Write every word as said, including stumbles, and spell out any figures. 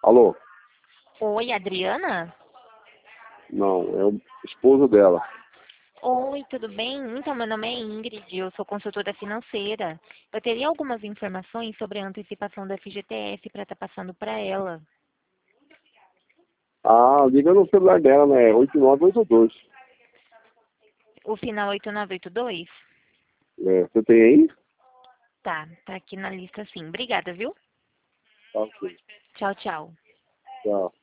Alô? Oi, Adriana? Não, é o esposo dela. Oi, tudo bem? Então, meu nome é Ingrid, eu sou consultora financeira. Eu teria algumas informações sobre a antecipação do F G T S para estar passando para ela. Ah, liga no celular dela, né? oito nove oito dois. O final oito nove oito dois? É, você tem aí? Tá, tá aqui na lista sim. Obrigada, viu? Tá, ok. Tchau, tchau. Tchau.